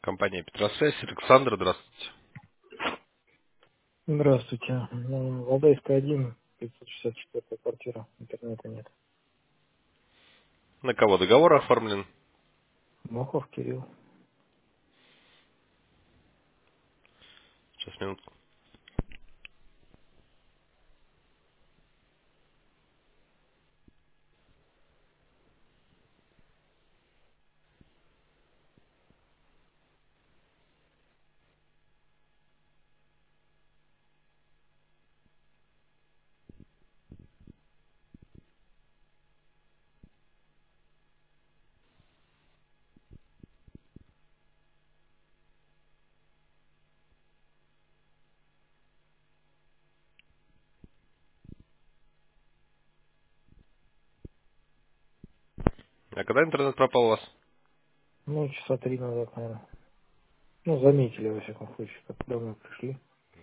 Компания Петросвязь. Александр, здравствуйте. Здравствуйте. Валдайская 1, 564 квартира. Интернета нет. На кого договор оформлен? Мохов Кирилл. Сейчас, минутку. А когда интернет пропал у вас? Ну, часа 3 назад, наверное. Ну, заметили, во всяком случае, как давно пришли.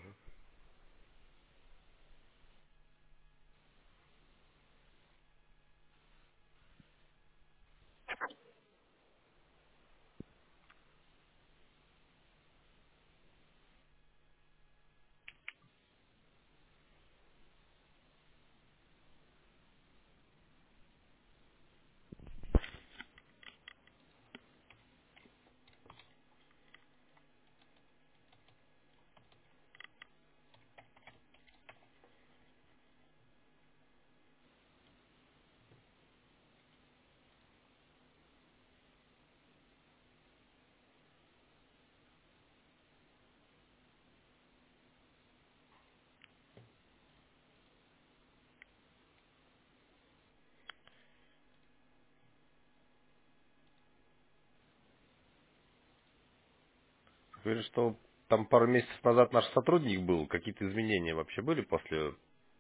Говорит, что там пару месяцев назад наш сотрудник был. Какие-то изменения вообще были после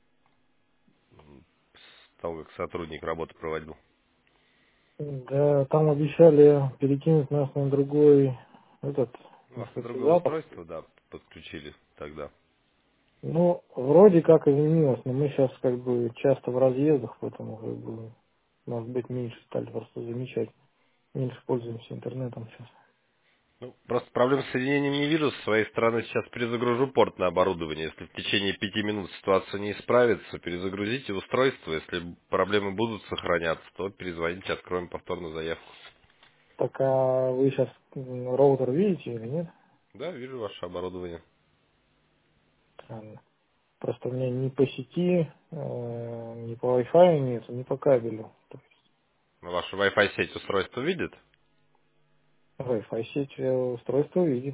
того, как сотрудник работу проводил? Да, там обещали перекинуть нас на другой, этот, У на вас на другое соцзапуск. устройство, да, подключили тогда. Ну, вроде как изменилось, но мы сейчас как бы часто в разъездах, поэтому как бы, может быть, меньше стали просто замечать. Меньше пользуемся интернетом сейчас. Ну, просто проблем с соединением не вижу. С своей стороны сейчас перезагружу порт на оборудование. Если в течение 5 минут ситуация не исправится, перезагрузите устройство. Если проблемы будут сохраняться, то перезвоните, откроем повторную заявку. Так, а вы сейчас роутер видите или нет? Да, вижу ваше оборудование. Странно. Просто у меня ни по сети, ни по Wi-Fi нет, ни по кабелю. То Ваша Wi-Fi сеть устройство видит? есть Wi-Fi сеть устройство видит.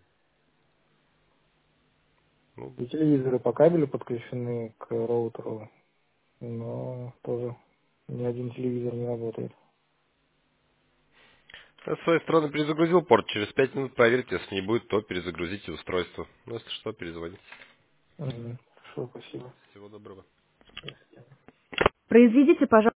Ну, И телевизоры по кабелю подключены к роутеру, но тоже ни один телевизор не работает. я с своей стороны перезагрузил порт. Через 5 минут проверьте, если не будет, то перезагрузите устройство. Ну, если что, перезвоните. Мгм. Хорошо, спасибо. Всего доброго. До свидания. Произведите, пожалуйста.